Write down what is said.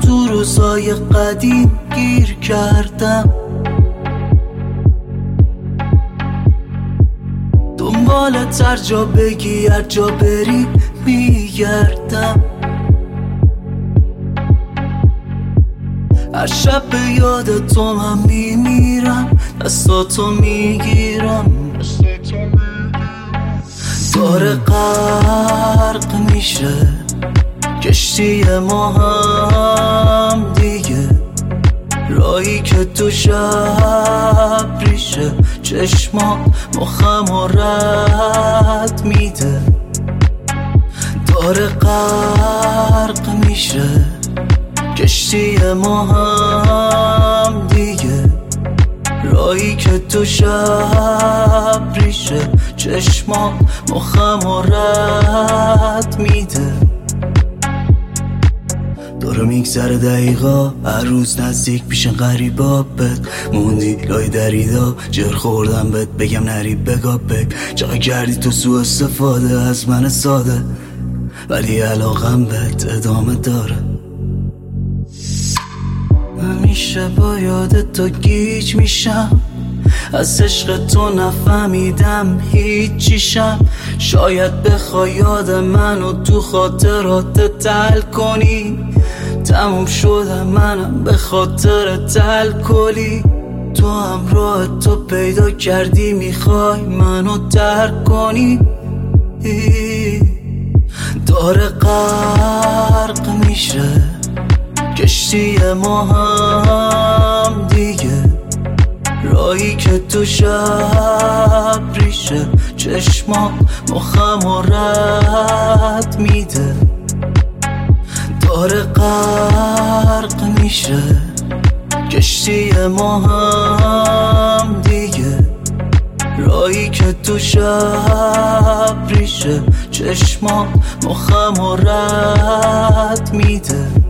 تو روزای قدیم گیر کردم، دنبالت هر جا بگی هر جا بری میگردم، هر شب به یاد تو من میمیرم، دستاتو میگیرم، داره غرق میشه کشتی ما هم دیگه، راهی که تو شب ریشه چشما مخم و رد میده، داره غرق میشه کشتی ما هم دیگه، راهی که تو شب ریشه چشما مخم و رد میده. داره میگذره دقیقا، هر روز نزدیک پیش غریبا بد موندی لای دریدا، جر خوردم بهت بگم نری بگا بگ، چقدر کردی تو سوء استفاده از من ساده، ولی علاقم بهت ادامه داره. همیشه با یاد تو گیج میشم، از عشق تو نفهمیدم هیچیشم، شاید بخوای یاد منو تو خاطرات تل کنی، تموم شدم منم به خاطر الکلی، تو هم راه تو پیدا کردی میخوای منو ترک کنی، داره غرق میشه کشتی ما هم دیگه، راهی که تو شب ریشه چشما مخم و رد میده، داره غرق میشه کشتی ما هم دیگه، راهی که تو شب ریشه چشما مخم و رد میده.